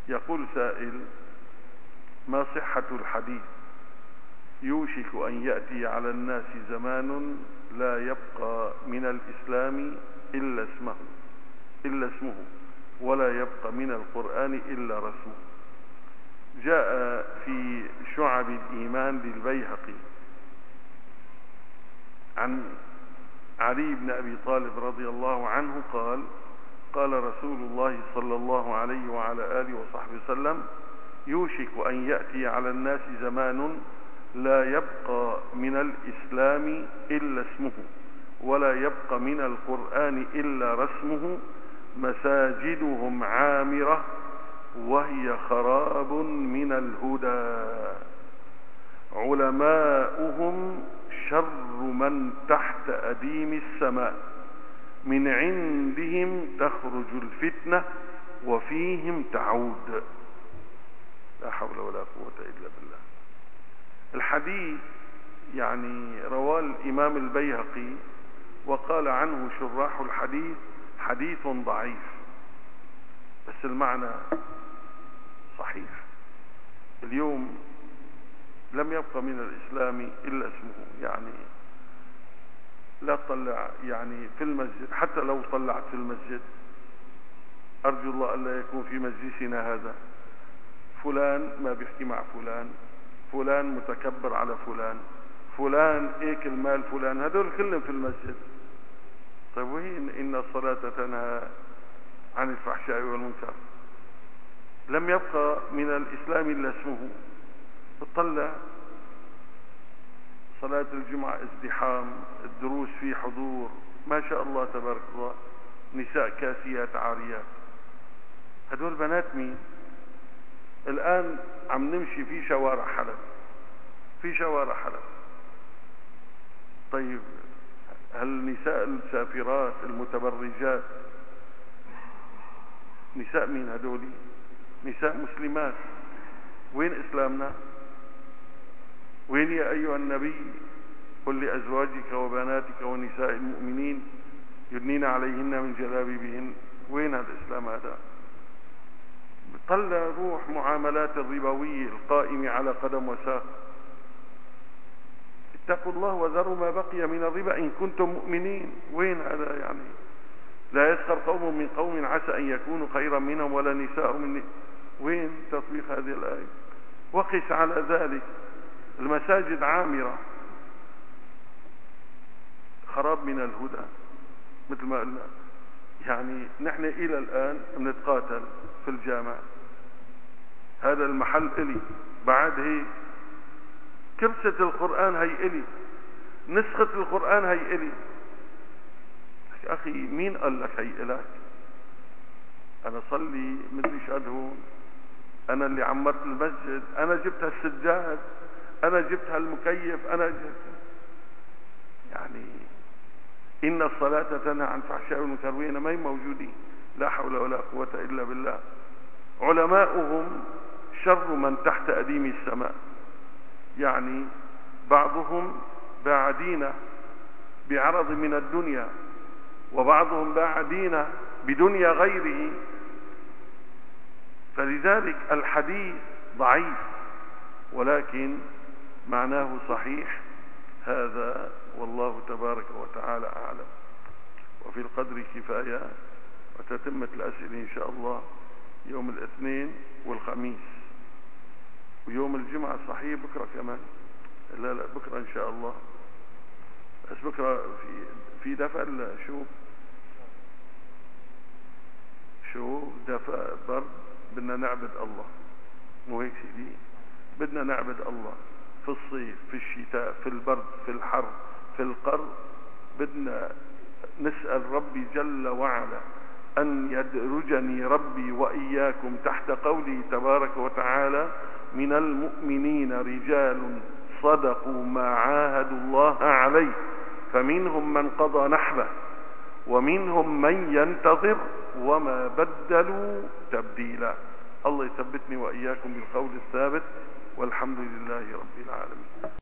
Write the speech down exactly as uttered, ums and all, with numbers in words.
يقول سائل: ما صحة الحديث يوشك أن يأتي على الناس زمان لا يبقى من الإسلام إلا اسمه إلا اسمه ولا يبقى من القرآن إلا رسمه؟ جاء في شعب الإيمان للبيهقي عن علي بن أبي طالب رضي الله عنه قال: قال رسول الله صلى الله عليه وعلى آله وصحبه وسلم: يوشك أن يأتي على الناس زمان لا يبقى من الإسلام إلا اسمه ولا يبقى من القرآن إلا رسمه، مساجدهم عامرة وهي خراب من الهدى، علماؤهم شر من تحت أديم السماء، من عندهم تخرج الفتنة وفيهم تعود. لا حول ولا قوة إلا بالله. الحديث يعني رواه الإمام البيهقي، وقال عنه شراح الحديث: حديث ضعيف، بس المعنى صحيح. اليوم لم يبقى من الإسلام إلا اسمه، يعني لا تطلع يعني في المسجد، حتى لو طلعت في المسجد أرجو الله ألا يكون في مجلسنا هذا فلان ما بيحكي مع فلان، فلان متكبر على فلان، فلان اكل مال فلان، هذول كلهم في المسجد. طيب وين إن الصلاة تنهى عن الفحشاء والمنكر؟ لم يبقى من الإسلام إلا اسمه. تطلع صلاة الجمعة ازدحام، الدروس في حضور، ما شاء الله تبارك الله، نساء كاسيات عاريات. هدول بنات مين؟ الآن عم نمشي في شوارع حلب، في شوارع حلب. طيب هل النساء السافرات المتبرجات نساء مين هدولي؟ نساء مسلمات. وين إسلامنا؟ وين يا أيها النبي قل لأزواجك وبناتك ونساء المؤمنين يدنين عليهن من جلابيبهن؟ وين هذا الإسلام هذا؟ طلع روح معاملات الربوية القائمة على قدم وساق. اتقوا الله وذروا ما بقي من الربا إن كنتم مؤمنين. وين هذا يعني؟ لا يسخر قوم من قوم عسى أن يكونوا خيرا منهم ولا نساء من. وين تطبيق هذه الآية؟ وقس على ذلك. المساجد عامرة، خراب من الهدى مثل ما قلنا. يعني نحن إلى الآن بنتقاتل في الجامع، هذا المحل إلي، بعد هيك كبسة القرآن هي إلي، نسخة القرآن هي إلي. أخي مين قال لك هي إلك؟ أنا صلي مدري شاد هون، أنا اللي عمرت المسجد، أنا جبت السجاد، أنا جبت هالمكيف، أنا جبت. يعني إن الصلاة تنهى عن الفحشاء والمنكر، ما هي موجودين. لا حول ولا قوة إلا بالله. علماؤهم شر من تحت أديم السماء، يعني بعضهم باعدين بعرض من الدنيا، وبعضهم باعدين بدنيا غيره. فلذلك الحديث ضعيف ولكن معناه صحيح. هذا والله تبارك وتعالى أعلم. وفي القدر كفاية، وتتمة الأسئلة إن شاء الله يوم الاثنين والخميس، ويوم الجمعة صحيح بكرة كمان. لا لا بكرة إن شاء الله، بس بكرة في في دفع شو شو دفع برد. بدنا نعبد الله، مو هيك سيدي؟ بدنا نعبد الله في الصيف، في الشتاء، في البرد، في الحر، في القر. بدنا نسأل ربي جل وعلا أن يدرجني ربي وإياكم تحت قوله تبارك وتعالى: من المؤمنين رجال صدقوا ما عاهدوا الله عليه فمنهم من قضى نحبه ومنهم من ينتظر وما بدلوا تبديلا. الله يثبتني وإياكم بالقول الثابت، والحمد لله رب العالمين.